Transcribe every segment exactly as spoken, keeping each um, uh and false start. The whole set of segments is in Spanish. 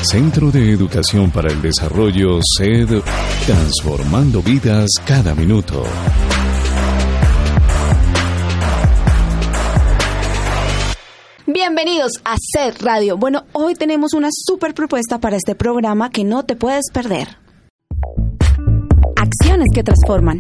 Centro de Educación para el Desarrollo C E D, transformando vidas cada minuto. Bienvenidos a C E D Radio. Bueno, hoy tenemos una súper propuesta para este programa que no te puedes perder. Acciones que transforman.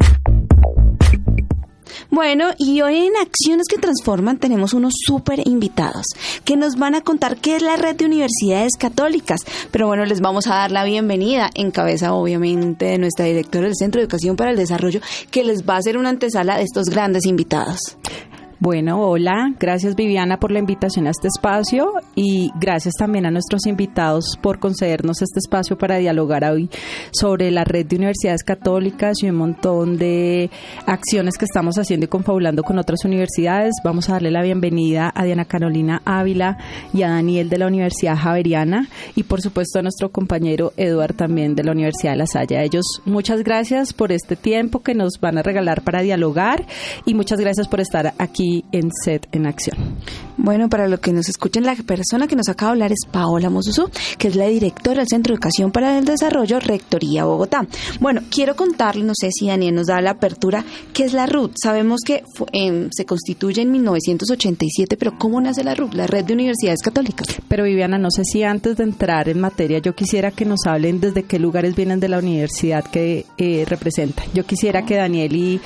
Bueno, y hoy en Acciones que Transforman tenemos unos súper invitados que nos van a contar qué es la Red de Universidades Católicas. Pero bueno, les vamos a dar la bienvenida en cabeza, obviamente, de nuestra directora del Centro de Educación para el Desarrollo, que les va a hacer una antesala de estos grandes invitados. Bueno, hola, gracias Viviana por la invitación a este espacio y gracias también a nuestros invitados por concedernos este espacio para dialogar hoy sobre la Red de Universidades Católicas y un montón de acciones que estamos haciendo y confabulando con otras universidades. Vamos a darle la bienvenida a Diana Carolina Ávila y a Daniel de la Universidad Javeriana y por supuesto a nuestro compañero Eduard también de la Universidad de La Salle. A ellos muchas gracias por este tiempo que nos van a regalar para dialogar y muchas gracias por estar aquí en C E D en Acción. Bueno, para los que nos escuchen, la persona que nos acaba de hablar es Paola Mosusú, que es la directora del Centro de Educación para el Desarrollo, Rectoría Bogotá. Bueno, quiero contarles, no sé si Daniel nos da la apertura, ¿qué es la R U T? Sabemos que eh, se constituye en mil novecientos ochenta y siete, pero ¿cómo nace la R U T, la Red de Universidades Católicas? Pero Viviana, no sé si antes de entrar en materia, yo quisiera que nos hablen desde qué lugares vienen de la universidad que eh, representan. Yo quisiera que Daniel y,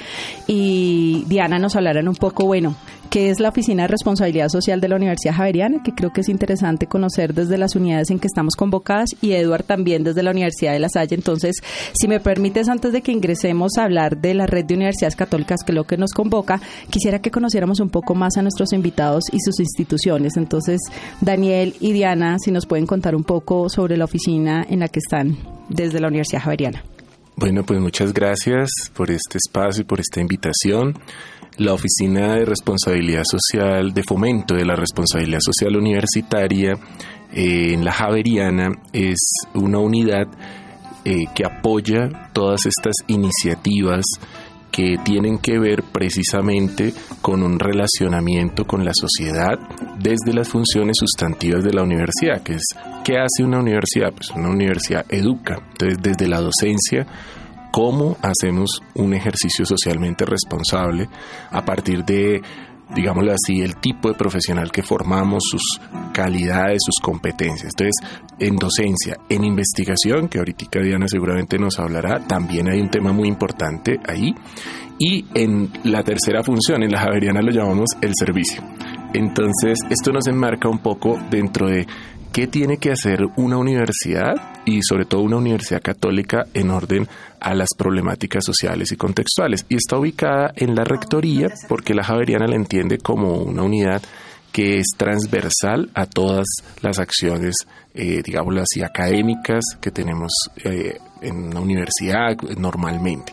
y Diana nos hablaran un poco, bueno, que es la Oficina de Responsabilidad Social de la Universidad Javeriana, que creo que es interesante conocer desde las unidades en que estamos convocadas, y Eduard también desde la Universidad de La Salle. Entonces, si me permites, antes de que ingresemos a hablar de la Red de Universidades Católicas, que es lo que nos convoca, quisiera que conociéramos un poco más a nuestros invitados y sus instituciones. Entonces, Daniel y Diana, si nos pueden contar un poco sobre la oficina en la que están desde la Universidad Javeriana. Bueno, pues muchas gracias por este espacio y por esta invitación. La Oficina de Responsabilidad Social, de Fomento de la Responsabilidad Social Universitaria eh, en la Javeriana es una unidad eh, que apoya todas estas iniciativas que tienen que ver precisamente con un relacionamiento con la sociedad desde las funciones sustantivas de la universidad, que es, ¿qué hace una universidad? Pues una universidad educa, entonces desde la docencia, cómo hacemos un ejercicio socialmente responsable a partir de, digámoslo así, el tipo de profesional que formamos, sus calidades, sus competencias. Entonces, en docencia, en investigación, que ahorita Diana seguramente nos hablará, también hay un tema muy importante ahí. Y en la tercera función, en la Javeriana lo llamamos el servicio. Entonces, esto nos enmarca un poco dentro de qué tiene que hacer una universidad y sobre todo una universidad católica en orden a las problemáticas sociales y contextuales. Y está ubicada en la Rectoría porque la Javeriana la entiende como una unidad que es transversal a todas las acciones, eh, digámoslo así, académicas que tenemos eh, en una universidad normalmente.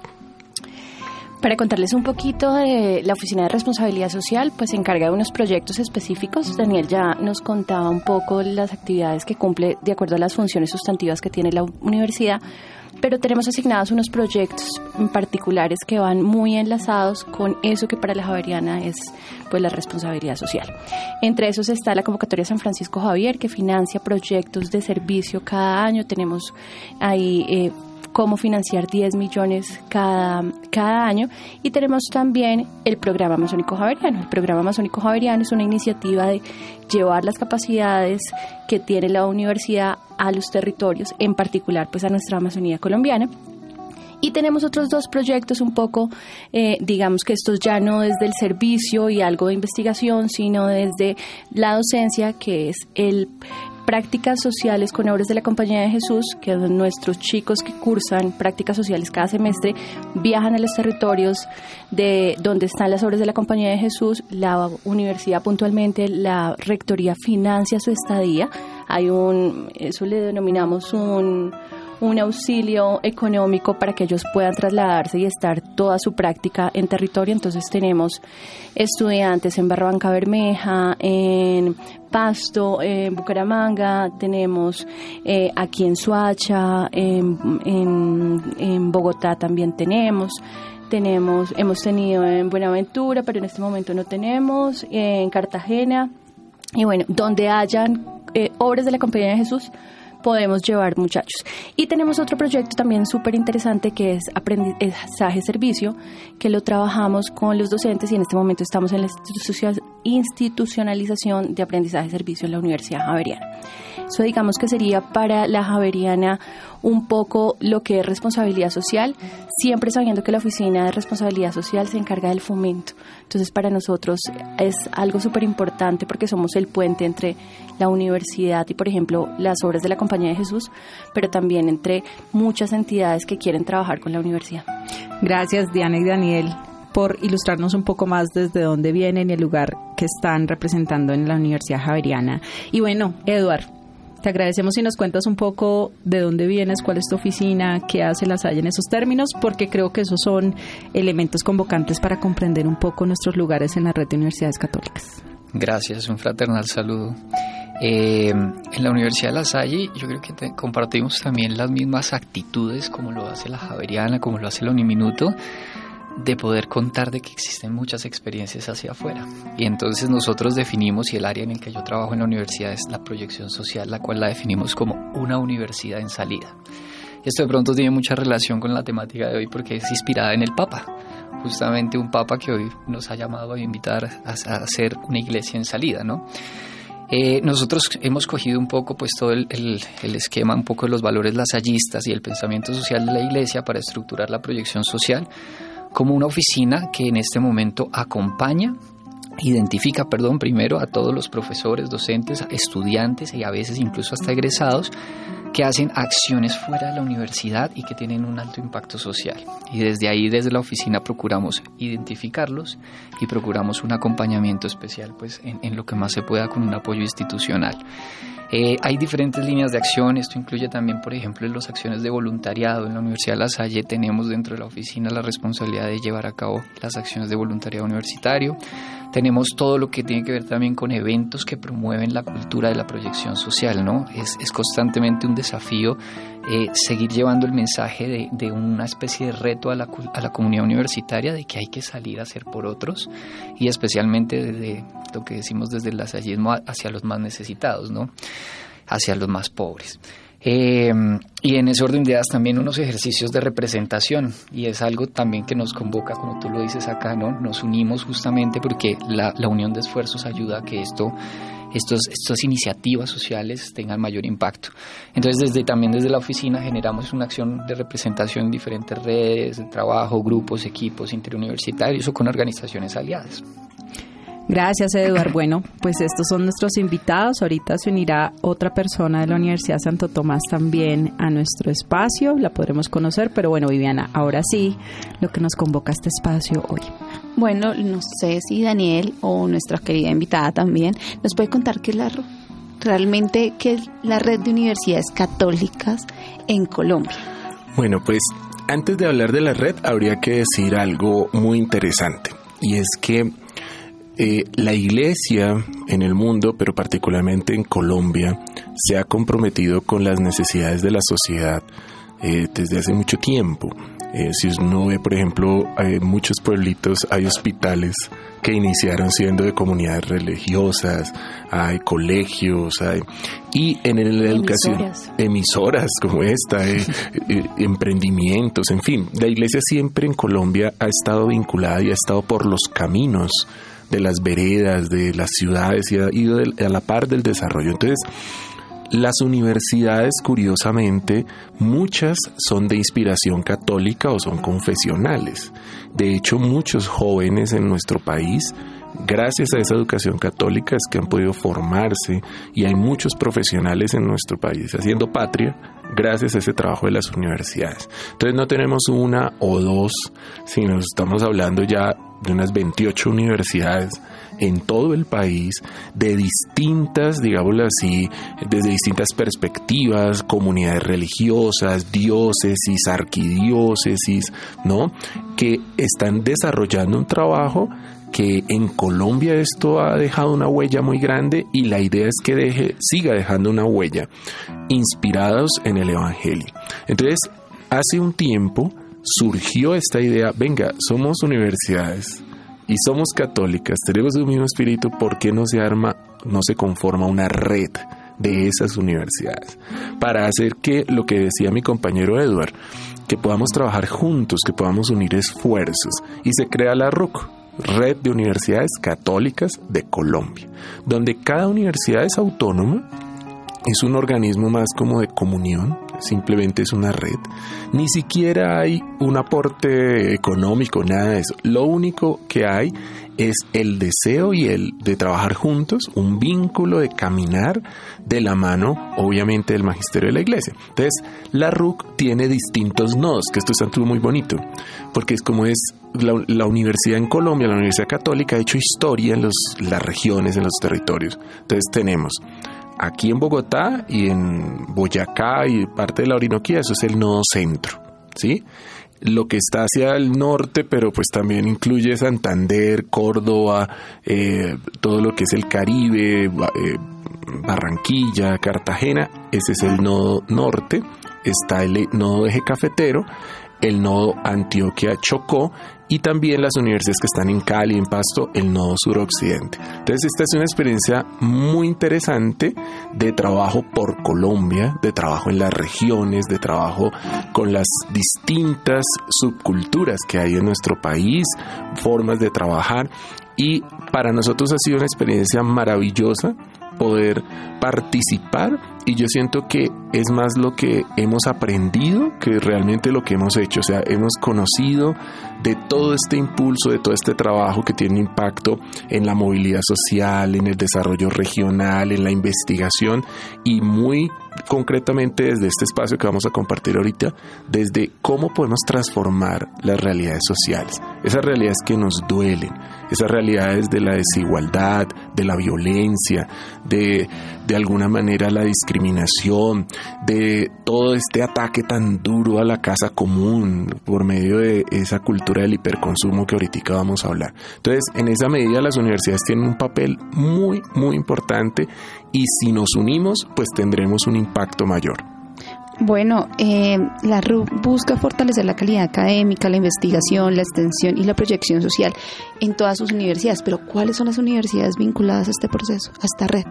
Para contarles un poquito de la Oficina de Responsabilidad Social, pues se encarga de unos proyectos específicos. Daniel ya nos contaba un poco las actividades que cumple de acuerdo a las funciones sustantivas que tiene la universidad, pero tenemos asignados unos proyectos en particulares que van muy enlazados con eso que para la Javeriana es pues la responsabilidad social. Entre esos está la convocatoria San Francisco Javier, que financia proyectos de servicio cada año. Tenemos ahí eh, cómo financiar diez millones cada, cada año, y tenemos también el programa Amazónico Javeriano. El programa Amazónico Javeriano es una iniciativa de llevar las capacidades que tiene la universidad a los territorios, en particular pues a nuestra Amazonía colombiana. Y tenemos otros dos proyectos un poco, eh, digamos que estos ya no desde el servicio y algo de investigación, sino desde la docencia, que es el prácticas sociales con obras de la Compañía de Jesús, que nuestros chicos que cursan prácticas sociales cada semestre viajan a los territorios de donde están las obras de la Compañía de Jesús. La universidad, puntualmente la Rectoría, financia su estadía. Hay un, eso le denominamos un un auxilio económico para que ellos puedan trasladarse y estar toda su práctica en territorio. Entonces tenemos estudiantes en Barranca Bermeja, en Pasto, en Bucaramanga, tenemos eh, aquí en Soacha, en, en, en Bogotá también tenemos. Tenemos, hemos tenido en Buenaventura, pero en este momento no tenemos, en Cartagena, y bueno, donde hayan eh, obras de la Compañía de Jesús, podemos llevar muchachos. Y tenemos otro proyecto también súper interesante que es aprendizaje-servicio, que lo trabajamos con los docentes y en este momento estamos en la institucionalización de aprendizaje-servicio en la Universidad Javeriana. Eso digamos que sería para la Javeriana un poco lo que es responsabilidad social, siempre sabiendo que la Oficina de Responsabilidad Social se encarga del fomento. Entonces para nosotros es algo súper importante porque somos el puente entre la universidad y, por ejemplo, las obras de la Compañía de Jesús, pero también entre muchas entidades que quieren trabajar con la universidad. Gracias, Diana y Daniel, por ilustrarnos un poco más desde dónde vienen y el lugar que están representando en la Universidad Javeriana. Y bueno, Eduard, te agradecemos si nos cuentas un poco de dónde vienes, cuál es tu oficina, qué hace La Salle en esos términos, porque creo que esos son elementos convocantes para comprender un poco nuestros lugares en la red de universidades católicas. Gracias, un fraternal saludo. Eh, en la Universidad de La Salle yo creo que te, compartimos también las mismas actitudes como lo hace la Javeriana, como lo hace la Uniminuto, de poder contar de que existen muchas experiencias hacia afuera. Y entonces nosotros definimos, y el área en el que yo trabajo en la universidad es la proyección social, la cual la definimos como una universidad en salida. Esto de pronto tiene mucha relación con la temática de hoy porque es inspirada en el Papa, justamente un Papa que hoy nos ha llamado a invitar a, a hacer una iglesia en salida, ¿no? Eh, nosotros hemos cogido un poco pues todo el, el, el esquema, un poco de los valores lasallistas y el pensamiento social de la iglesia para estructurar la proyección social como una oficina que en este momento acompaña, identifica, perdón, primero a todos los profesores, docentes, estudiantes y a veces incluso hasta egresados que hacen acciones fuera de la universidad y que tienen un alto impacto social. Y desde ahí, desde la oficina, procuramos identificarlos y procuramos un acompañamiento especial pues, en, en lo que más se pueda con un apoyo institucional. Eh, hay diferentes líneas de acción. Esto incluye también, por ejemplo, las acciones de voluntariado. En la Universidad de La Salle tenemos dentro de la oficina la responsabilidad de llevar a cabo las acciones de voluntariado universitario. Tenemos todo lo que tiene que ver también con eventos que promueven la cultura de la proyección social, ¿no? Es, es constantemente un desafío eh, seguir llevando el mensaje de, de una especie de reto a la, a la comunidad universitaria de que hay que salir a ser por otros y especialmente desde lo que decimos desde el lasallismo hacia los más necesitados, ¿no? Hacia los más pobres. Eh, y en ese orden de ideas también unos ejercicios de representación, y es algo también que nos convoca, como tú lo dices acá, ¿no? Nos unimos justamente porque la, la unión de esfuerzos ayuda a que esto, estos, estas iniciativas sociales tengan mayor impacto. Entonces desde, también desde la oficina generamos una acción de representación en diferentes redes de trabajo, grupos, equipos interuniversitarios o con organizaciones aliadas. Gracias, Eduard. Bueno, pues estos son nuestros invitados. Ahorita se unirá otra persona de la Universidad Santo Tomás también a nuestro espacio. La podremos conocer, pero bueno, Viviana, ahora sí, lo que nos convoca a este espacio hoy. Bueno, no sé si Daniel o nuestra querida invitada también nos puede contar qué es la, realmente qué es la red de universidades católicas en Colombia. Bueno, pues antes de hablar de la red habría que decir algo muy interesante, y es que Eh, la Iglesia en el mundo, pero particularmente en Colombia, se ha comprometido con las necesidades de la sociedad eh, desde hace mucho tiempo. Eh, si uno ve, por ejemplo, hay muchos pueblitos, hay hospitales que iniciaron siendo de comunidades religiosas, hay colegios, hay y en la educación, emisoras, emisoras como esta, eh, eh, emprendimientos, en fin, la Iglesia siempre en Colombia ha estado vinculada y ha estado por los caminos de las veredas, de las ciudades y ha ido a la par del desarrollo. Entonces, las universidades, curiosamente, muchas son de inspiración católica o son confesionales. De hecho, muchos jóvenes en nuestro país, gracias a esa educación católica, es que han podido formarse, y hay muchos profesionales en nuestro país haciendo patria gracias a ese trabajo de las universidades. Entonces, no tenemos una o dos, sino estamos hablando ya de unas veintiocho universidades en todo el país, de distintas, digámoslo así, desde distintas perspectivas, comunidades religiosas, diócesis, arquidiócesis, ¿no? Que están desarrollando un trabajo que en Colombia esto ha dejado una huella muy grande, y la idea es que deje, siga dejando una huella, inspirados en el Evangelio. Entonces, hace un tiempo surgió esta idea: venga, somos universidades y somos católicas, tenemos un mismo espíritu, ¿por qué no se arma, no se conforma una red de esas universidades, para hacer que, lo que decía mi compañero Edward, que podamos trabajar juntos, que podamos unir esfuerzos, y se crea la R U C, Red de Universidades Católicas de Colombia, donde cada universidad es autónoma, es un organismo más como de comunión, simplemente es una red. Ni siquiera hay un aporte económico, nada de eso. Lo único que hay es el deseo y el de trabajar juntos, un vínculo de caminar de la mano, obviamente, del magisterio de la iglesia. Entonces, la R U C tiene distintos nodos, que esto es algo muy bonito, porque es como es la, la universidad en Colombia, la Universidad Católica ha hecho historia en los, las regiones, en los territorios. Entonces tenemos aquí en Bogotá y en Boyacá y parte de la Orinoquía, eso es el nodo centro, ¿sí? Lo que está hacia el norte, pero pues también incluye Santander, Córdoba, eh, todo lo que es el Caribe, eh, Barranquilla, Cartagena, ese es el nodo norte. Está el nodo eje cafetero, el nodo Antioquia-Chocó y también las universidades que están en Cali, en Pasto, el nodo suroccidente. Entonces esta es una experiencia muy interesante de trabajo por Colombia, de trabajo en las regiones, de trabajo con las distintas subculturas que hay en nuestro país, formas de trabajar, y para nosotros ha sido una experiencia maravillosa poder participar, y yo siento que es más lo que hemos aprendido que realmente lo que hemos hecho. O sea, hemos conocido de todo este impulso, de todo este trabajo que tiene impacto en la movilidad social, en el desarrollo regional, en la investigación, y muy concretamente desde este espacio que vamos a compartir ahorita, desde cómo podemos transformar las realidades sociales, esas realidades que nos duelen, esas realidades de la desigualdad, de la violencia, de, de alguna manera la discriminación, de todo este ataque tan duro a la casa común por medio de esa cultura del hiperconsumo que ahorita vamos a hablar. Entonces, en esa medida las universidades tienen un papel muy, muy importante, y si nos unimos, pues tendremos un impacto mayor. Bueno, eh, la R U C busca fortalecer la calidad académica, la investigación, la extensión y la proyección social en todas sus universidades. Pero ¿cuáles son las universidades vinculadas a este proceso, a esta red?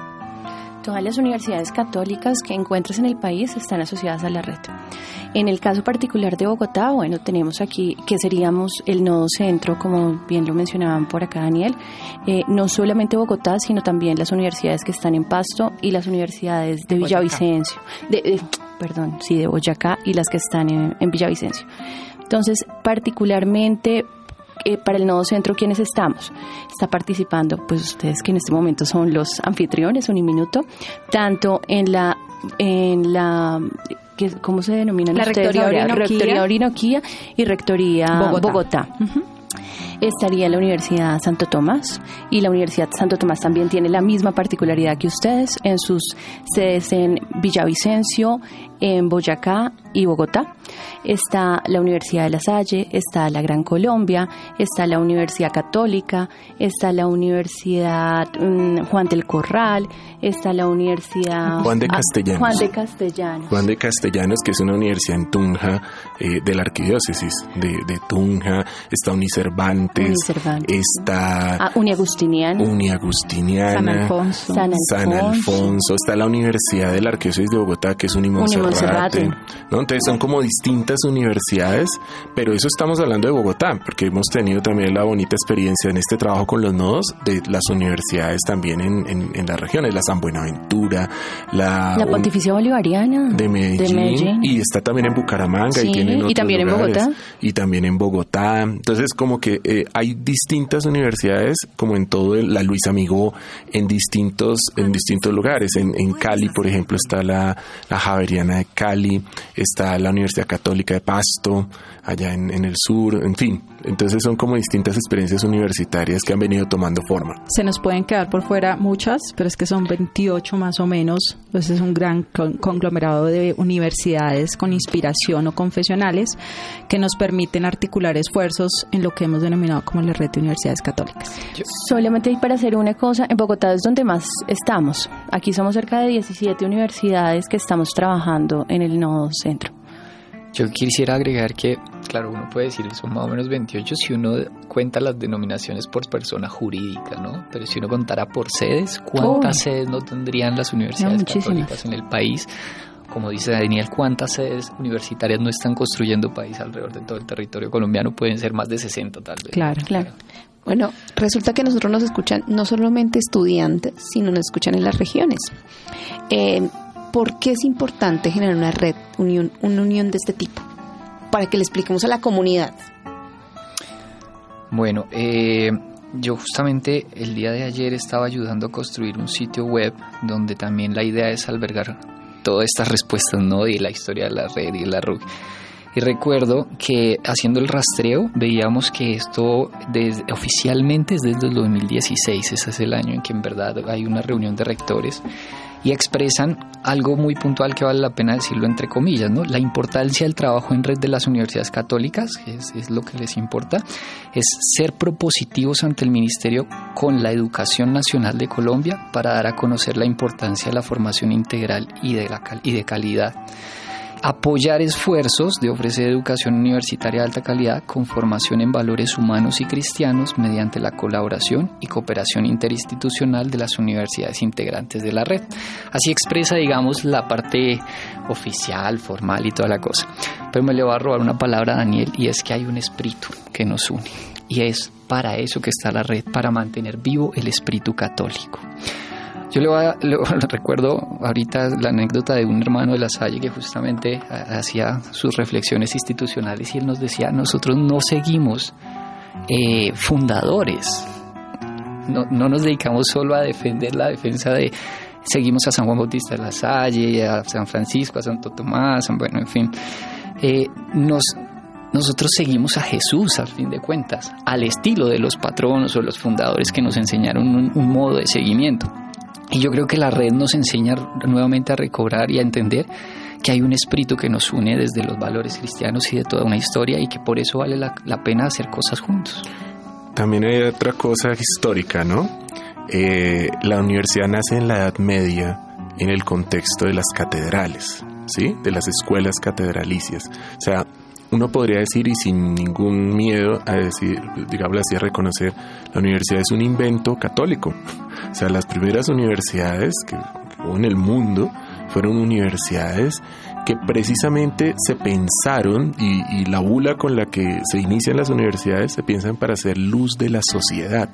Todas las universidades católicas que encuentres en el país están asociadas a la red. En el caso particular de Bogotá, bueno, tenemos aquí que seríamos el nodo centro, como bien lo mencionaban por acá Daniel, eh, no solamente Bogotá, sino también las universidades que están en Pasto y las universidades de Villavicencio, de, de, perdón, sí, de Boyacá, y las que están en, en Villavicencio. Entonces, particularmente Eh, para el nodo centro, ¿quiénes estamos? Está participando, pues ustedes que en este momento son los anfitriones, Uniminuto, tanto en la, en la que, ¿cómo se denomina? La Rectoría Orinoquía. Rectoría Orinoquía y Rectoría Bogotá. Bogotá. Uh-huh. Estaría la Universidad Santo Tomás, y la Universidad Santo Tomás también tiene la misma particularidad que ustedes en sus sedes en Villavicencio, en Boyacá y Bogotá. Está la Universidad de La Salle, está la Gran Colombia, está la Universidad Católica, está la Universidad um, Juan del Corral, está la Universidad Juan de Castellanos. Juan de Castellanos. Juan de Castellanos, que es una universidad en Tunja, eh, de la arquidiócesis de, de Tunja. Está Unicervantes, Unicervantes. Está ah, Uniagustiniana, Uniagustiniana, San Alfonso. San Alfonso. San Alfonso. Está la Universidad de la Arquidiócesis de Bogotá, que es Unimonserrate, ¿no? Entonces son como distintas universidades, pero eso estamos hablando de Bogotá, porque hemos tenido también la bonita experiencia en este trabajo con los nodos de las universidades también en, en, en las regiones, la San Buenaventura, la, la Pontificia Bolivariana de Medellín, de Medellín, y está también en Bucaramanga, sí, y tienen otros y también lugares, en Bogotá, y también en Bogotá. Entonces como que eh, hay distintas universidades, como en todo el, la Luis Amigó, en distintos en distintos lugares. En, en Cali, por ejemplo, está la, la Javeriana de Cali, está la Universidad Católica de Pasto, allá en, en el sur, en fin. Entonces son como distintas experiencias universitarias que han venido tomando forma. Se nos pueden quedar por fuera muchas, pero es que son veintiocho más o menos. Pues es un gran conglomerado de universidades con inspiración o confesionales que nos permiten articular esfuerzos en lo que hemos denominado como la red de universidades católicas. Solamente para hacer una cosa, en Bogotá es donde más estamos. Aquí somos cerca de diecisiete universidades que estamos trabajando en el nodo centro. Yo quisiera agregar que, claro, uno puede decir son más o menos veintiocho si uno cuenta las denominaciones por persona jurídica, ¿no? Pero si uno contara por sedes, ¿cuántas oh. sedes no tendrían las universidades no, católicas en el país? Como dice Daniel, ¿cuántas sedes universitarias no están construyendo país alrededor de todo el territorio colombiano? Pueden ser más de sesenta tal vez. Claro, claro. Bueno, resulta que nosotros nos escuchan no solamente estudiantes, sino nos escuchan en las regiones. Eh, ¿Por qué es importante generar una red, unión, una unión de este tipo? Para que le expliquemos a la comunidad. Bueno, eh, yo justamente el día de ayer estaba ayudando a construir un sitio web donde también la idea es albergar todas estas respuestas, ¿no? De la historia de la red y de la R U C. Y recuerdo que haciendo el rastreo veíamos que esto desde, oficialmente es desde el dos mil dieciséis, ese es el año en que en verdad hay una reunión de rectores y expresan algo muy puntual que vale la pena decirlo entre comillas, ¿no? La importancia del trabajo en red de las universidades católicas, que es, es lo que les importa, es ser propositivos ante el Ministerio con la educación nacional de Colombia para dar a conocer la importancia de la formación integral y de, la, y de calidad. Apoyar esfuerzos de ofrecer educación universitaria de alta calidad con formación en valores humanos y cristianos mediante la colaboración y cooperación interinstitucional de las universidades integrantes de la red. Así expresa, digamos, la parte oficial, formal y toda la cosa. Pero me le voy a robar una palabra a Daniel y es que hay un espíritu que nos une. Y es para eso que está la red, para mantener vivo el espíritu católico. Yo le, voy a, le, le recuerdo ahorita la anécdota de un hermano de La Salle que justamente hacía sus reflexiones institucionales y él nos decía, nosotros no seguimos eh, fundadores, no, no nos dedicamos solo a defender la defensa de, seguimos a San Juan Bautista de La Salle, a San Francisco, a Santo Tomás, bueno, en fin, eh, nos... Nosotros seguimos a Jesús, al fin de cuentas, al estilo de los patronos o los fundadores que nos enseñaron un, un modo de seguimiento. Y yo creo que la red nos enseña nuevamente a recobrar y a entender que hay un espíritu que nos une desde los valores cristianos y de toda una historia y que por eso vale la, la pena hacer cosas juntos. También hay otra cosa histórica, ¿no? Eh, la universidad nace en la Edad Media en el contexto de las catedrales, ¿sí? De las escuelas catedralicias. O sea, uno podría decir, y sin ningún miedo a decir, digamos así, a reconocer, la universidad es un invento católico. O sea, las primeras universidades que, que hubo en el mundo fueron universidades que precisamente se pensaron, y, y la bula con la que se inician las universidades se piensan para hacer luz de la sociedad.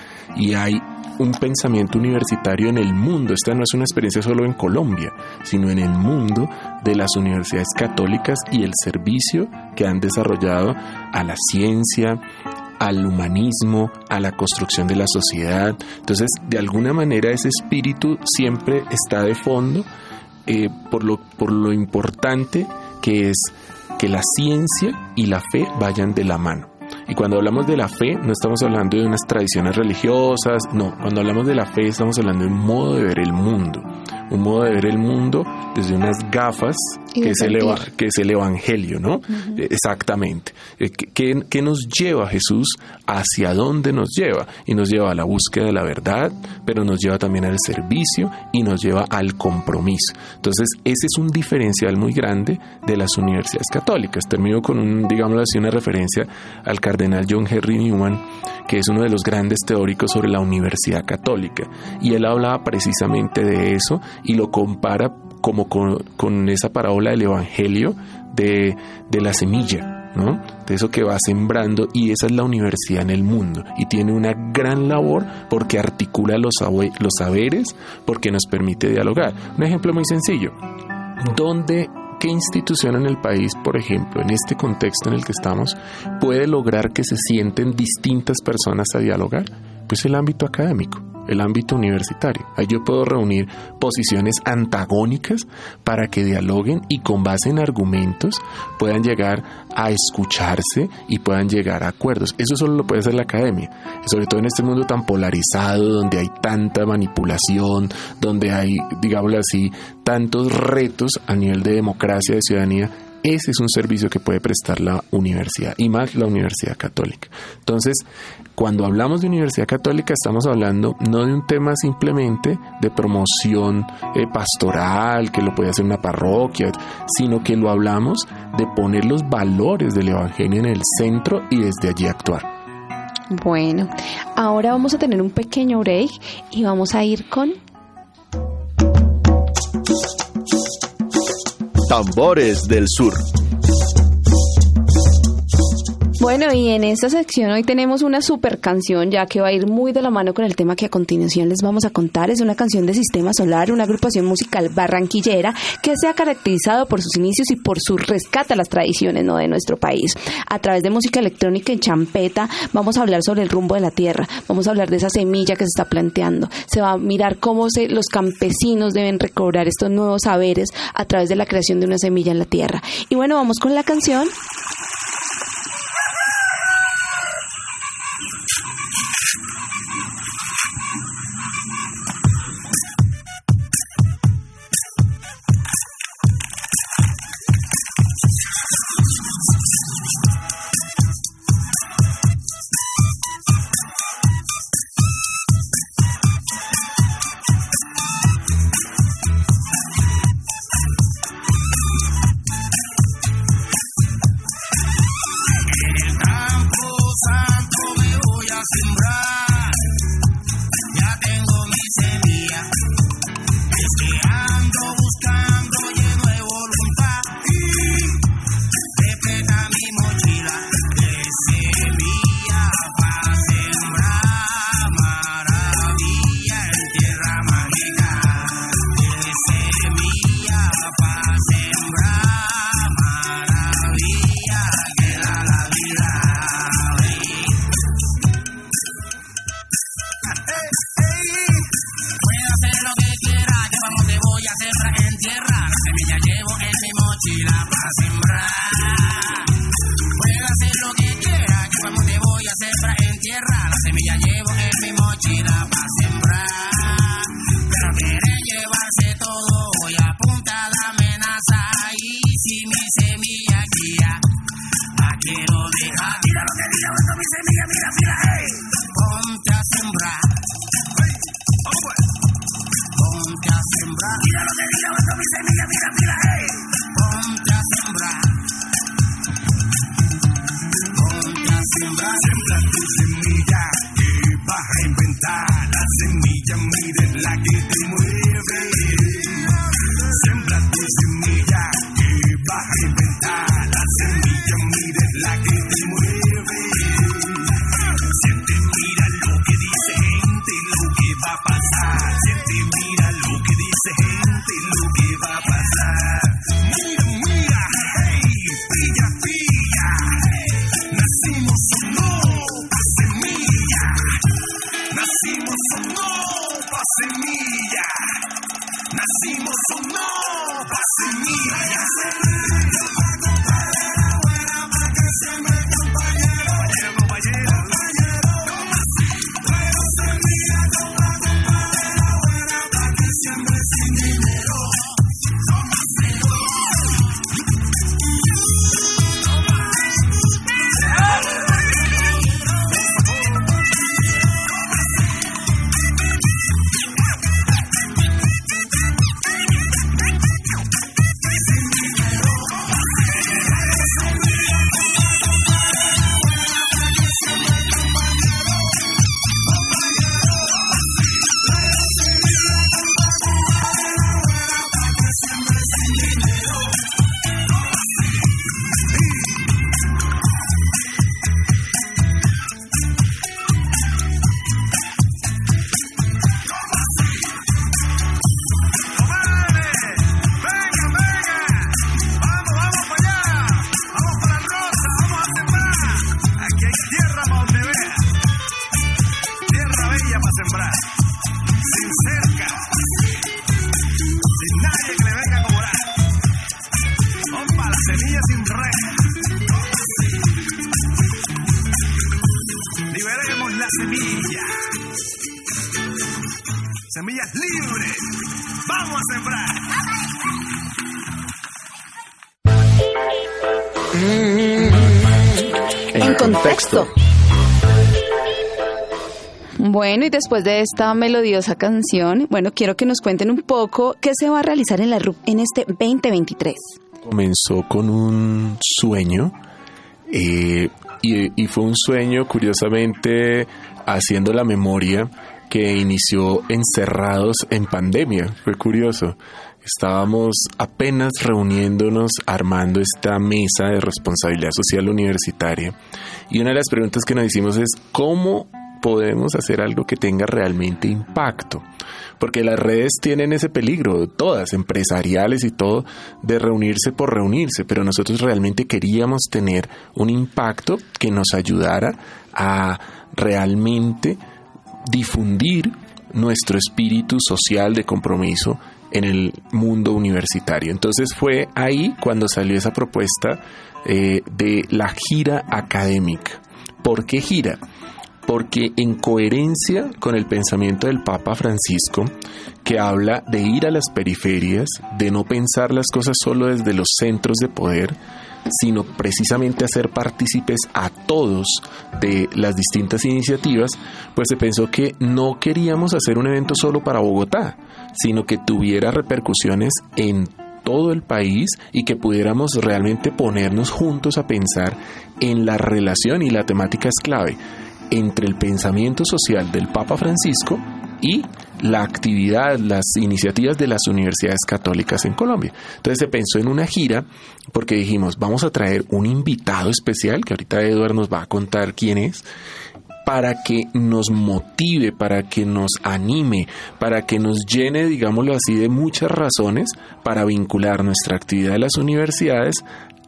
Y hay un pensamiento universitario en el mundo. Esta no es una experiencia solo en Colombia, sino en el mundo de las universidades católicas y el servicio que han desarrollado a la ciencia, al humanismo, a la construcción de la sociedad. Entonces, de alguna manera ese espíritu siempre está de fondo eh, por lo, por lo importante que es que la ciencia y la fe vayan de la mano. Y cuando hablamos de la fe, no estamos hablando de unas tradiciones religiosas, no, cuando hablamos de la fe estamos hablando de un modo de ver el mundo, un modo de ver el mundo desde unas gafas que es, el, que es el Evangelio, ¿no? Uh-huh. Exactamente. ¿Qué, ¿Qué nos lleva Jesús? ¿Hacia dónde nos lleva? Y nos lleva a la búsqueda de la verdad, pero nos lleva también al servicio y nos lleva al compromiso. Entonces, ese es un diferencial muy grande de las universidades católicas. Termino con, un, digamos así, una referencia al cardenal John Henry Newman, que es uno de los grandes teóricos sobre la universidad católica. Y él hablaba precisamente de eso y lo compara como con, con esa parábola del Evangelio de, de la semilla, ¿no? De eso que va sembrando, y esa es la universidad en el mundo, y tiene una gran labor porque articula los, los saberes, porque nos permite dialogar. Un ejemplo muy sencillo, ¿dónde, qué institución en el país, por ejemplo, en este contexto en el que estamos, puede lograr que se sienten distintas personas a dialogar? Pues el ámbito académico, el ámbito universitario. Ahí yo puedo reunir posiciones antagónicas para que dialoguen y con base en argumentos puedan llegar a escucharse y puedan llegar a acuerdos. Eso solo lo puede hacer la academia, sobre todo en este mundo tan polarizado, donde hay tanta manipulación, donde hay, digámoslo así, tantos retos a nivel de democracia, de ciudadanía. ese es un servicio que puede prestar la universidad, y más la Universidad Católica. Entonces, cuando hablamos de Universidad Católica, estamos hablando no de un tema simplemente de promoción eh, pastoral, que lo puede hacer una parroquia, sino que lo hablamos de poner los valores del Evangelio en el centro y desde allí actuar. Bueno, ahora vamos a tener un pequeño break y vamos a ir con... Tambores del Sur. Bueno, y en esta sección hoy tenemos una super canción, ya que va a ir muy de la mano con el tema que a continuación les vamos a contar. Es una canción de Sistema Solar, una agrupación musical barranquillera que se ha caracterizado por sus inicios y por su rescate a las tradiciones, ¿no?, de nuestro país. A través de música electrónica y champeta vamos a hablar sobre el rumbo de la tierra, vamos a hablar de esa semilla que se está planteando. Se va a mirar cómo se, los campesinos deben recobrar estos nuevos saberes a través de la creación de una semilla en la tierra. Y bueno, vamos con la canción. Semillas libres. ¡Vamos a sembrar! En contexto. Bueno, y después de esta melodiosa canción, bueno, quiero que nos cuenten un poco qué se va a realizar en la R U C en este veinte veintitrés. Comenzó con un sueño eh, y, y fue un sueño, curiosamente, haciendo la memoria, que inició encerrados en pandemia. Fue curioso. Estábamos apenas reuniéndonos, armando esta mesa de responsabilidad social universitaria. Y una de las preguntas que nos hicimos es, ¿cómo podemos hacer algo que tenga realmente impacto? Porque las redes tienen ese peligro, todas, empresariales y todo, de reunirse por reunirse, pero nosotros realmente queríamos tener un impacto que nos ayudara a realmente difundir nuestro espíritu social de compromiso en el mundo universitario. Entonces fue ahí cuando salió esa propuesta eh, de la gira académica. ¿Por qué gira? Porque en coherencia con el pensamiento del Papa Francisco, que habla de ir a las periferias, de no pensar las cosas solo desde los centros de poder, sino precisamente hacer partícipes a todos de las distintas iniciativas, pues se pensó que no queríamos hacer un evento solo para Bogotá, sino que tuviera repercusiones en todo el país y que pudiéramos realmente ponernos juntos a pensar en la relación, y la temática es clave, entre el pensamiento social del Papa Francisco y la actividad, las iniciativas de las universidades católicas en Colombia. Entonces se pensó en una gira porque dijimos, vamos a traer un invitado especial, que ahorita Eduard nos va a contar quién es, para que nos motive, para que nos anime, para que nos llene, digámoslo así, de muchas razones para vincular nuestra actividad de las universidades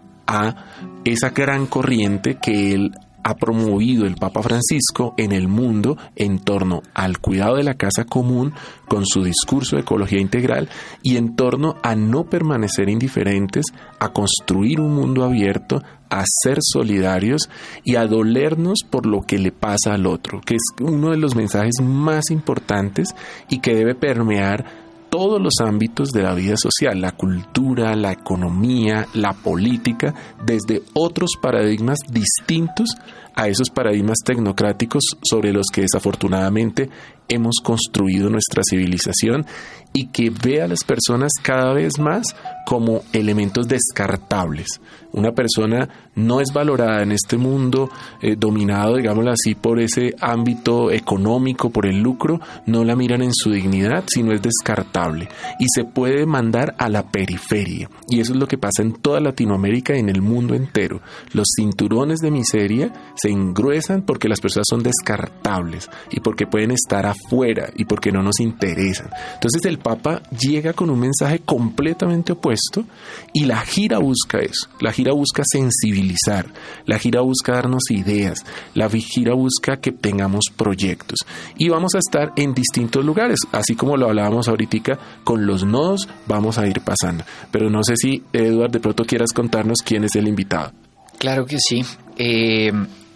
a esa gran corriente que él ha promovido el Papa Francisco en el mundo en torno al cuidado de la casa común con su discurso de ecología integral y en torno a no permanecer indiferentes, a construir un mundo abierto, a ser solidarios y a dolernos por lo que le pasa al otro, que es uno de los mensajes más importantes y que debe permear todos los ámbitos de la vida social, la cultura, la economía, la política, desde otros paradigmas distintos a esos paradigmas tecnocráticos sobre los que desafortunadamente hemos construido nuestra civilización, y que ve a las personas cada vez más como elementos descartables. Una persona no es valorada en este mundo eh, dominado, digámoslo así, por ese ámbito económico, por el lucro, no la miran en su dignidad, sino es descartable y se puede mandar a la periferia. Y eso es lo que pasa en toda Latinoamérica y en el mundo entero. Los cinturones de miseria se engruesan porque las personas son descartables y porque pueden estar afuera y porque no nos interesan. Entonces el Papa llega con un mensaje completamente opuesto y la gira busca eso. La gira busca sensibilizar, la gira busca darnos ideas, la gira busca que tengamos proyectos. Y vamos a estar en distintos lugares, así como lo hablábamos ahorita, con los nodos vamos a ir pasando. Pero no sé si, Eduard, de pronto quieras contarnos quién es el invitado. Claro que sí. Eh,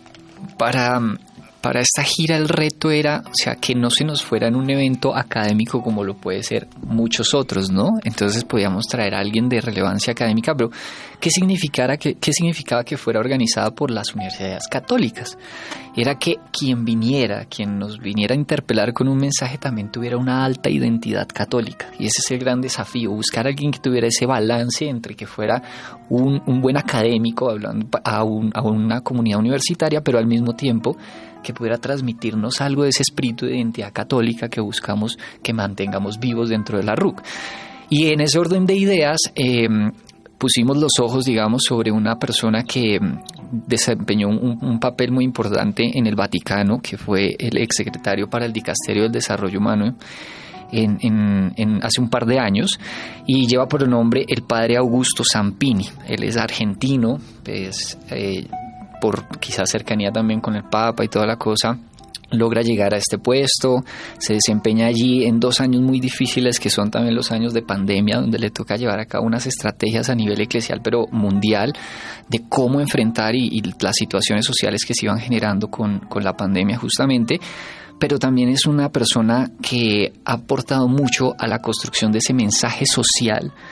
para... Para esta gira el reto era, o sea, que no se nos fuera en un evento académico como lo puede ser muchos otros, ¿no? Entonces podíamos traer a alguien de relevancia académica, pero ¿qué significara que, qué significaba que fuera organizada por las universidades católicas? Era que quien viniera, quien nos viniera a interpelar con un mensaje también tuviera una alta identidad católica. Y ese es el gran desafío, buscar a alguien que tuviera ese balance entre que fuera un, un buen académico hablando a, un, a una comunidad universitaria, pero al mismo tiempo que pudiera transmitirnos algo de ese espíritu de identidad católica que buscamos que mantengamos vivos dentro de la R U C. Y en ese orden de ideas eh, pusimos los ojos, digamos, sobre una persona que desempeñó un, un papel muy importante en el Vaticano, que fue el exsecretario para el Dicasterio del Desarrollo Humano en, en, en hace un par de años, y lleva por el nombre el padre Augusto Zampini. Él es argentino, pues... Eh, por quizás cercanía también con el Papa y toda la cosa, logra llegar a este puesto, se desempeña allí en dos años muy difíciles que son también los años de pandemia, donde le toca llevar a cabo unas estrategias a nivel eclesial pero mundial de cómo enfrentar y, y las situaciones sociales que se iban generando con, con la pandemia justamente. Pero también es una persona que ha aportado mucho a la construcción de ese mensaje social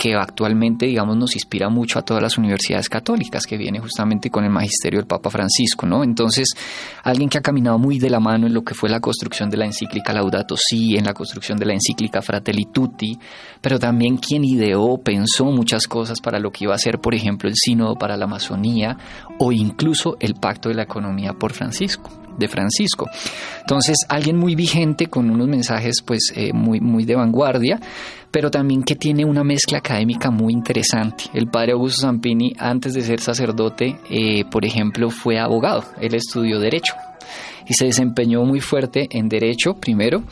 que actualmente, digamos, nos inspira mucho a todas las universidades católicas, que viene justamente con el magisterio del Papa Francisco, ¿no? Entonces, alguien que ha caminado muy de la mano en lo que fue la construcción de la encíclica Laudato Si, en la construcción de la encíclica Fratelli Tutti, pero también quien ideó, pensó muchas cosas para lo que iba a ser, por ejemplo, el sínodo para la Amazonía o incluso el pacto de la economía por Francisco. de Francisco. Entonces, alguien muy vigente con unos mensajes pues eh, muy, muy de vanguardia, pero también que tiene una mezcla académica muy interesante. El padre Augusto Zampini, antes de ser sacerdote, eh, por ejemplo, fue abogado. Él estudió Derecho y se desempeñó muy fuerte en Derecho primero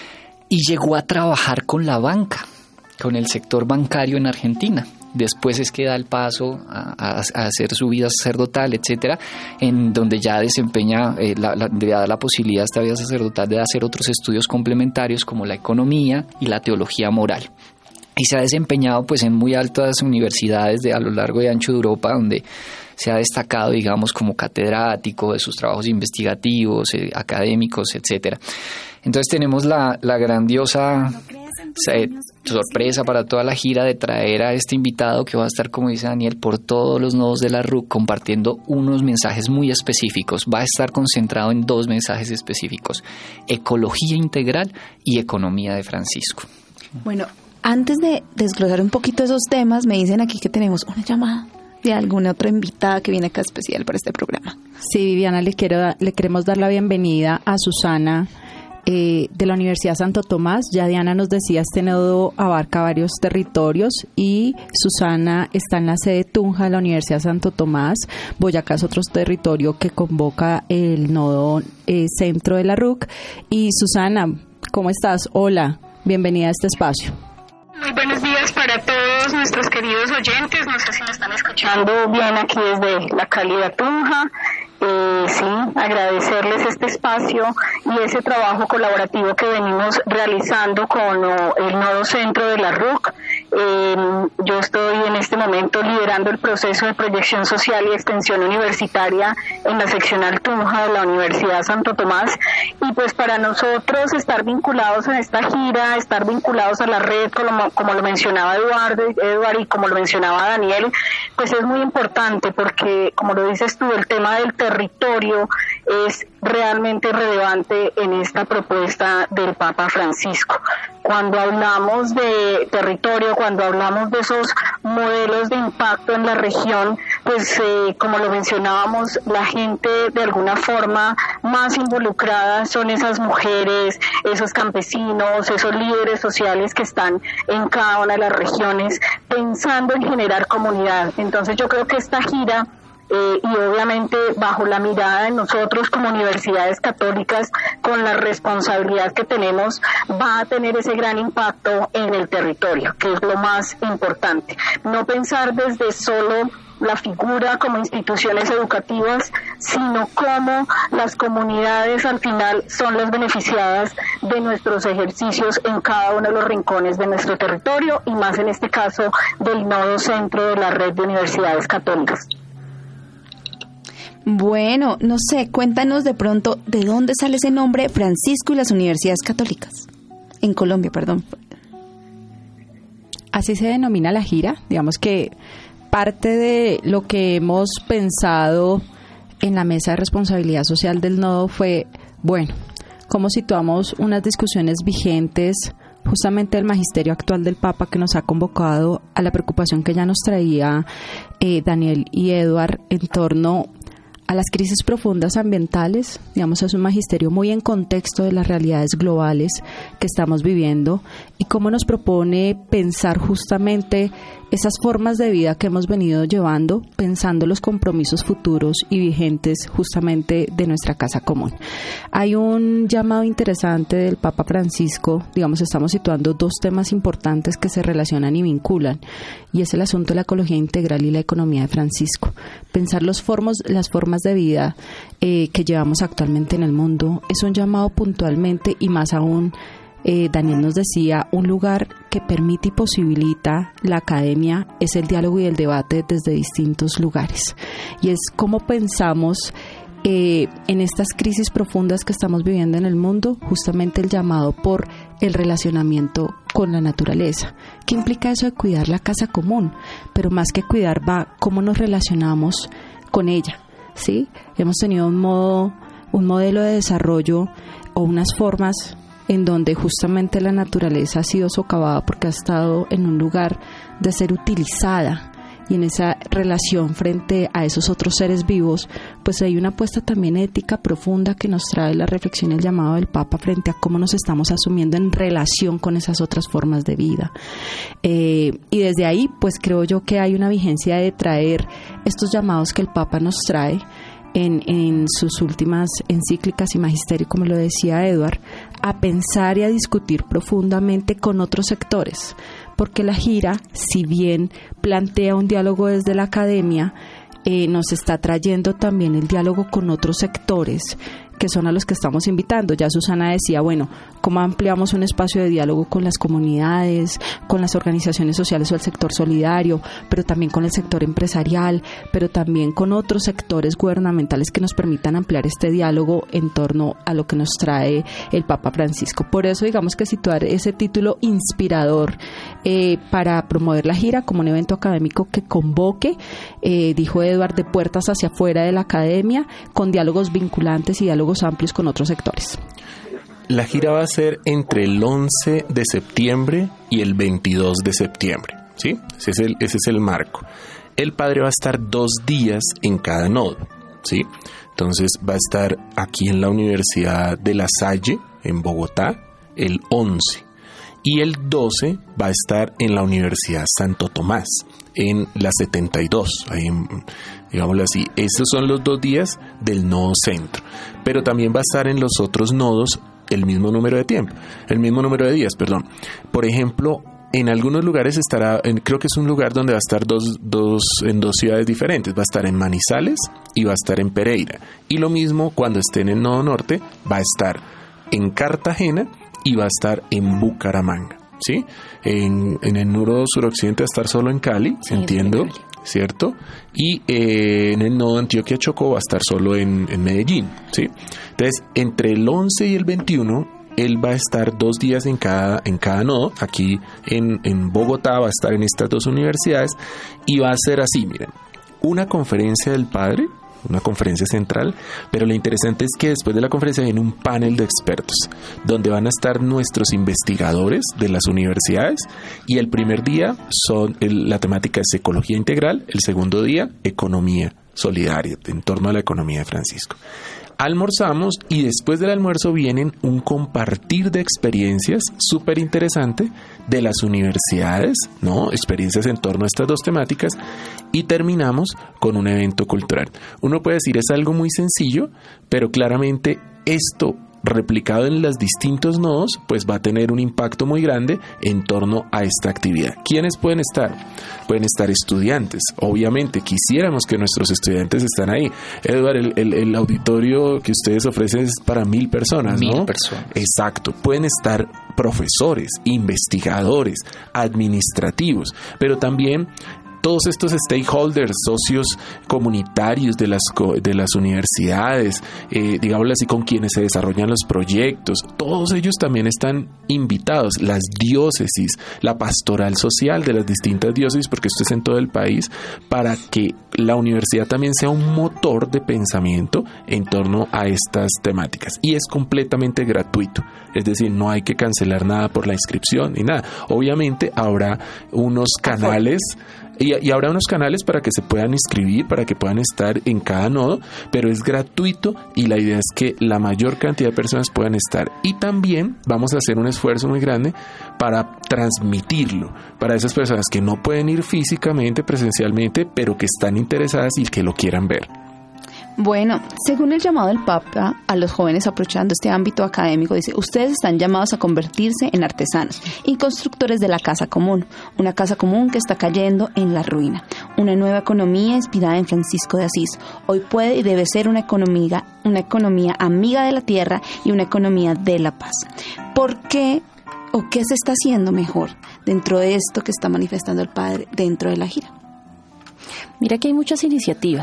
y llegó a trabajar con la banca, con el sector bancario en Argentina. Después es que da el paso a, a, a hacer su vida sacerdotal, etcétera, en donde ya desempeña, eh, la, la, le da la posibilidad a esta vida sacerdotal de hacer otros estudios complementarios como la economía y la teología moral. Y se ha desempeñado pues en muy altas universidades de a lo largo y ancho de Europa, donde se ha destacado, digamos, como catedrático de sus trabajos investigativos, eh, académicos, etcétera. Entonces tenemos la, la grandiosa eh, sorpresa para toda la gira de traer a este invitado que va a estar, como dice Daniel, por todos los nodos de la R U C compartiendo unos mensajes muy específicos. Va a estar concentrado en dos mensajes específicos: ecología integral y economía de Francisco. Bueno, antes de desglosar un poquito esos temas, me dicen aquí que tenemos una llamada de alguna otra invitada que viene acá especial para este programa. Sí, Viviana, le quiero le queremos dar la bienvenida a Susana eh, de la Universidad Santo Tomás. Ya Diana nos decía, este nodo abarca varios territorios y Susana está en la sede Tunja de la Universidad Santo Tomás. Boyacá es otro territorio que convoca el nodo eh, centro de la R U C. Y Susana, ¿cómo estás? Hola, bienvenida a este espacio. Muy buenos días para todos nuestros queridos oyentes. No sé si me están escuchando bien aquí desde la cálida Tunja. Eh, sí, agradecerles este espacio y ese trabajo colaborativo que venimos realizando con oh, el nodo centro de la R U C. Eh, yo estoy en este momento liderando el proceso de proyección social y extensión universitaria en la seccional Tunja de la Universidad Santo Tomás, y pues para nosotros estar vinculados en esta gira, estar vinculados a la red, como, como lo mencionaba Eduardo, Eduardo y como lo mencionaba Daniel, pues es muy importante porque, como lo dices tú, el tema del territorio es realmente relevante en esta propuesta del Papa Francisco. Cuando hablamos de territorio, cuando hablamos de esos modelos de impacto en la región, pues eh, como lo mencionábamos, la gente de alguna forma más involucrada son esas mujeres, esos campesinos, esos líderes sociales que están en cada una de las regiones pensando en generar comunidad. Entonces yo creo que esta gira, Eh, y obviamente bajo la mirada de nosotros como universidades católicas, con la responsabilidad que tenemos, va a tener ese gran impacto en el territorio, que es lo más importante. No pensar desde solo la figura como instituciones educativas, sino cómo las comunidades al final son las beneficiadas de nuestros ejercicios en cada uno de los rincones de nuestro territorio, y más en este caso del nodo centro de la red de universidades católicas. Bueno, no sé, cuéntanos de pronto de dónde sale ese nombre Francisco y las universidades católicas. En Colombia, perdón. Así se denomina la gira. Digamos que parte de lo que hemos pensado en la mesa de responsabilidad social del nodo fue, bueno, cómo situamos unas discusiones vigentes justamente del magisterio actual del Papa, que nos ha convocado a la preocupación que ya nos traía eh, Daniel y Eduard en torno a las crisis profundas ambientales. Digamos, es un magisterio muy en contexto de las realidades globales que estamos viviendo, y cómo nos propone pensar justamente esas formas de vida que hemos venido llevando, pensando los compromisos futuros y vigentes justamente de nuestra casa común. Hay un llamado interesante del Papa Francisco. Digamos, estamos situando dos temas importantes que se relacionan y vinculan, y es el asunto de la ecología integral y la economía de Francisco. Pensar los formos, las formas de vida eh, que llevamos actualmente en el mundo es un llamado puntualmente, y más aún, Eh, Daniel nos decía, un lugar que permite y posibilita la academia es el diálogo y el debate desde distintos lugares, y es cómo pensamos eh, en estas crisis profundas que estamos viviendo en el mundo, justamente el llamado por el relacionamiento con la naturaleza. ¿Qué implica eso de cuidar la casa común? Pero más que cuidar va cómo nos relacionamos con ella, ¿sí? Hemos tenido un modo, un modelo de desarrollo o unas formas en donde justamente la naturaleza ha sido socavada porque ha estado en un lugar de ser utilizada, y en esa relación frente a esos otros seres vivos, pues hay una apuesta también ética profunda que nos trae la reflexión y el llamado del Papa frente a cómo nos estamos asumiendo en relación con esas otras formas de vida. Eh, y desde ahí, pues creo yo que hay una vigencia de traer estos llamados que el Papa nos trae En, en sus últimas encíclicas y magisterio, como lo decía Edward, a pensar y a discutir profundamente con otros sectores, porque la gira, si bien plantea un diálogo desde la academia, eh, nos está trayendo también el diálogo con otros sectores que son a los que estamos invitando. Ya Susana decía, bueno, cómo ampliamos un espacio de diálogo con las comunidades, con las organizaciones sociales o el sector solidario, pero también con el sector empresarial, pero también con otros sectores gubernamentales que nos permitan ampliar este diálogo en torno a lo que nos trae el Papa Francisco. Por eso, digamos que situar ese título inspirador eh, para promover la gira como un evento académico que convoque, eh, dijo Edward, de puertas hacia afuera de la academia, con diálogos vinculantes y diálogos amplios con otros sectores. La gira va a ser entre el once de septiembre y el veintidós de septiembre, ¿sí? Ese es el, ese es el marco. El padre va a estar dos días en cada nodo, ¿sí? Entonces va a estar aquí en la Universidad de La Salle, en Bogotá, el once. Y el doce va a estar en la Universidad Santo Tomás, en la setenta y dos, ahí en, digámoslo así. Esos son los dos días del nodo centro, pero también va a estar en los otros nodos el mismo número de tiempo, el mismo número de días, perdón. Por ejemplo, en algunos lugares estará, en, creo que es un lugar donde va a estar dos, dos, en dos ciudades diferentes, va a estar en Manizales y va a estar en Pereira. Y lo mismo cuando esté en el nodo norte, va a estar en Cartagena y va a estar en Bucaramanga, ¿sí? En, en el nodo suroccidente va a estar solo en Cali, sí, entiendo, Cali, ¿cierto? Y eh, en el nodo Antioquia-Chocó va a estar solo en, en Medellín, ¿sí? Entonces, entre el once y el veintiuno, él va a estar dos días en cada, en cada nodo. Aquí en, en Bogotá va a estar en estas dos universidades y va a ser así, miren, una conferencia del padre, una conferencia central, pero lo interesante es que después de la conferencia viene un panel de expertos donde van a estar nuestros investigadores de las universidades, y el primer día son el, la temática es ecología integral, el segundo día economía solidaria, en torno a la economía de Francisco. Almorzamos y después del almuerzo vienen un compartir de experiencias súper interesante de las universidades, ¿no? Experiencias en torno a estas dos temáticas, y terminamos con un evento cultural. Uno puede decir es algo muy sencillo, pero claramente esto replicado en los distintos nodos, pues va a tener un impacto muy grande en torno a esta actividad. ¿Quiénes pueden estar? Pueden estar estudiantes. Obviamente, quisiéramos que nuestros estudiantes estén ahí. Edward, el, el, el auditorio que ustedes ofrecen es para mil personas, ¿no? Mil personas. Exacto. Pueden estar profesores, investigadores, administrativos, pero también todos estos stakeholders, socios comunitarios de las, de las universidades, eh, digámoslo así, con quienes se desarrollan los proyectos, todos ellos también están invitados, las diócesis, la pastoral social de las distintas diócesis, porque esto es en todo el país, para que la universidad también sea un motor de pensamiento en torno a estas temáticas. Y es completamente gratuito, es decir, no hay que cancelar nada por la inscripción ni nada. Obviamente habrá unos canales Y, y habrá unos canales para que se puedan inscribir, para que puedan estar en cada nodo, pero es gratuito y la idea es que la mayor cantidad de personas puedan estar. Y también vamos a hacer un esfuerzo muy grande para transmitirlo para esas personas que no pueden ir físicamente, presencialmente, pero que están interesadas y que lo quieran ver. Bueno, según el llamado del Papa a los jóvenes aprovechando este ámbito académico, dice, ustedes están llamados a convertirse en artesanos y constructores de la casa común, una casa común que está cayendo en la ruina, una nueva economía inspirada en Francisco de Asís. Hoy puede y debe ser una economía, una economía amiga de la tierra y una economía de la paz. ¿Por qué o qué se está haciendo mejor dentro de esto que está manifestando el Padre dentro de la gira? Mira que hay muchas iniciativas.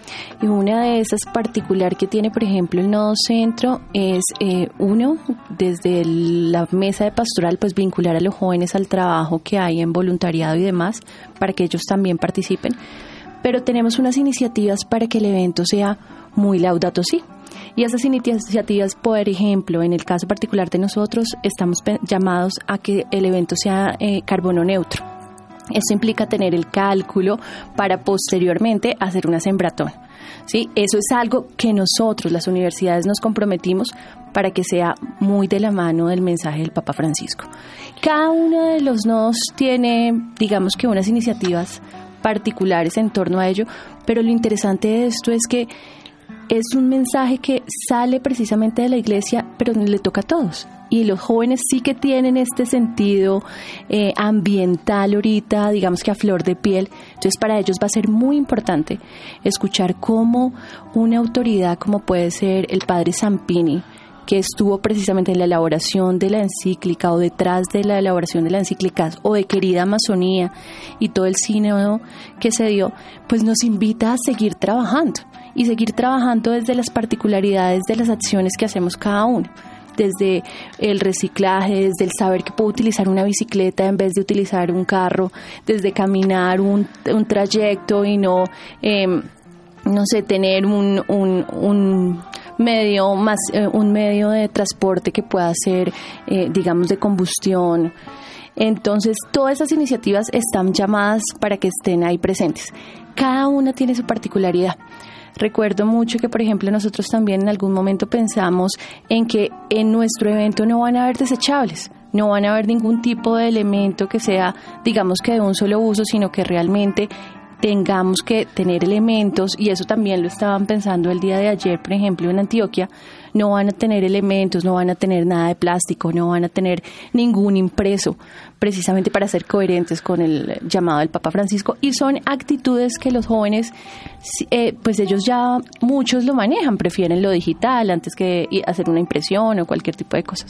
Y una de esas particular que tiene, por ejemplo, el Nodo Centro es, eh, uno, desde el, la mesa de pastoral, pues vincular a los jóvenes al trabajo que hay en voluntariado y demás, para que ellos también participen. Pero tenemos unas iniciativas para que el evento sea muy Laudato Si. Y esas iniciativas, por ejemplo, en el caso particular de nosotros, estamos pe- llamados a que el evento sea eh, carbono neutro. Esto implica tener el cálculo para posteriormente hacer una sembratón, ¿sí? Eso es algo que nosotros, las universidades, nos comprometimos para que sea muy de la mano del mensaje del Papa Francisco. Cada uno de los nodos tiene, digamos que unas iniciativas particulares en torno a ello, pero lo interesante de esto es que es un mensaje que sale precisamente de la iglesia, pero le toca a todos. Y los jóvenes sí que tienen este sentido eh, ambiental ahorita, digamos que a flor de piel. Entonces para ellos va a ser muy importante escuchar cómo una autoridad como puede ser el padre Zampini, que estuvo precisamente en la elaboración de la encíclica o detrás de la elaboración de la encíclica o de Querida Amazonía y todo el sínodo que se dio, pues nos invita a seguir trabajando y seguir trabajando desde las particularidades de las acciones que hacemos cada uno. Desde el reciclaje, desde el saber que puedo utilizar una bicicleta en vez de utilizar un carro, desde caminar un, un trayecto y no, eh, no sé, tener un, un, un medio más, eh, un medio de transporte que pueda ser, eh, digamos, de combustión. Entonces, todas esas iniciativas están llamadas para que estén ahí presentes. Cada una tiene su particularidad. Recuerdo mucho que, por ejemplo, nosotros también en algún momento pensamos en que en nuestro evento no van a haber desechables, no van a haber ningún tipo de elemento que sea, digamos que de un solo uso, sino que realmente tengamos que tener elementos, y eso también lo estaban pensando el día de ayer, por ejemplo, en Antioquia. No van a tener elementos, no van a tener nada de plástico, no van a tener ningún impreso, precisamente para ser coherentes con el llamado del Papa Francisco. Y son actitudes que los jóvenes, eh, pues ellos ya muchos lo manejan, prefieren lo digital antes que hacer una impresión o cualquier tipo de cosas.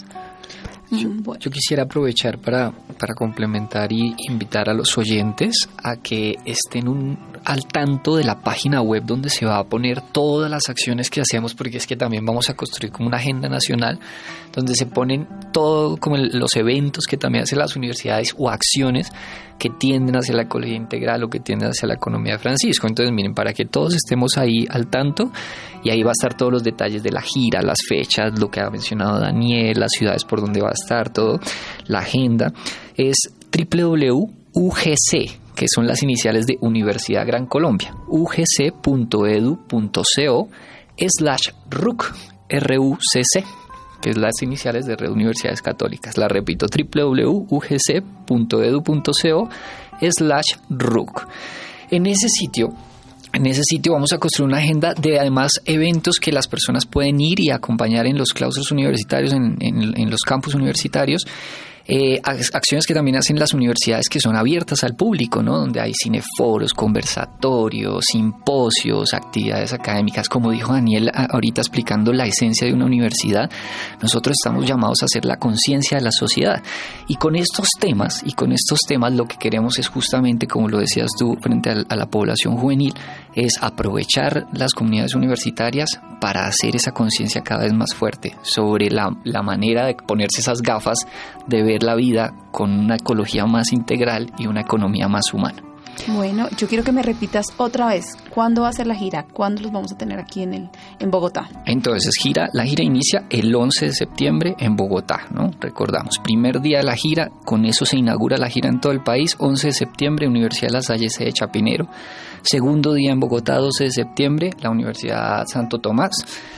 Yo, yo quisiera aprovechar para, para complementar y invitar a los oyentes a que estén un, al tanto de la página web donde se va a poner todas las acciones que hacemos, porque es que también vamos a construir como una agenda nacional donde se ponen todo como el, los eventos que también hacen las universidades o acciones que tienden hacia la ecología integral o que tienden hacia la economía de Francisco. Entonces, miren, para que todos estemos ahí al tanto, y ahí va a estar todos los detalles de la gira, las fechas, lo que ha mencionado Daniel, las ciudades por donde va a estar todo, la agenda, es doble u doble u doble u punto u g c, que son las iniciales de Universidad Gran Colombia, u g c punto e d u punto co slash r u c, R U C C, que es las iniciales de Red Universidades Católicas. La repito, doble u doble u doble u punto u g c punto e d u punto co slash r u c. En ese sitio, en ese sitio vamos a construir una agenda de además eventos que las personas pueden ir y acompañar en los claustros universitarios, en, en, en los campus universitarios. Eh, acciones que también hacen las universidades que son abiertas al público, ¿no? Donde hay cineforos, conversatorios, simposios, actividades académicas. Como dijo Daniel ahorita explicando la esencia de una universidad, nosotros estamos llamados a hacer la conciencia de la sociedad. Y con estos temas, y con estos temas lo que queremos es justamente, como lo decías tú, frente a, a la población juvenil, es aprovechar las comunidades universitarias para hacer esa conciencia cada vez más fuerte sobre la, la manera de ponerse esas gafas de ver la vida con una ecología más integral y una economía más humana. Bueno, yo quiero que me repitas otra vez, ¿cuándo va a ser la gira? ¿Cuándo los vamos a tener aquí en el en Bogotá? Entonces, gira, la gira inicia el once de septiembre en Bogotá, ¿no? Recordamos, primer día de la gira, con eso se inaugura la gira en todo el país, once de septiembre, Universidad de La Salle, sede Chapinero. Segundo día en Bogotá, doce de septiembre, la Universidad Santo Tomás.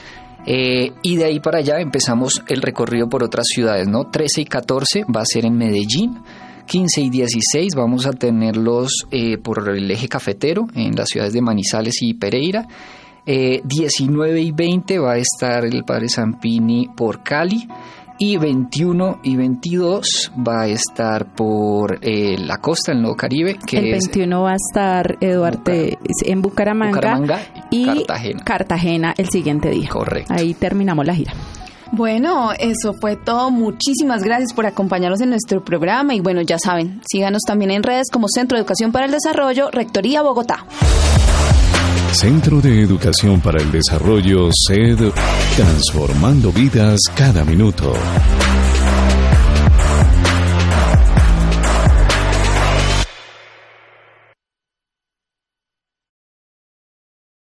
Eh, y de ahí para allá empezamos el recorrido por otras ciudades, ¿no? trece y catorce va a ser en Medellín, quince y dieciséis vamos a tenerlos eh, por el eje cafetero en las ciudades de Manizales y Pereira. eh, diecinueve y veinte va a estar el Padre Zampini por Cali, y veintiuno y veintidós va a estar por eh, la costa, el Nuevo Caribe. Que el veintiuno es, va a estar, Eduardo, Bucar- en Bucaramanga, Bucaramanga y, y Cartagena. Cartagena el siguiente día. Correcto. Ahí terminamos la gira. Bueno, eso fue todo. Muchísimas gracias por acompañarnos en nuestro programa. Y bueno, ya saben, síganos también en redes como Centro de Educación para el Desarrollo, Rectoría Bogotá. Centro de Educación para el Desarrollo C E D, transformando vidas cada minuto.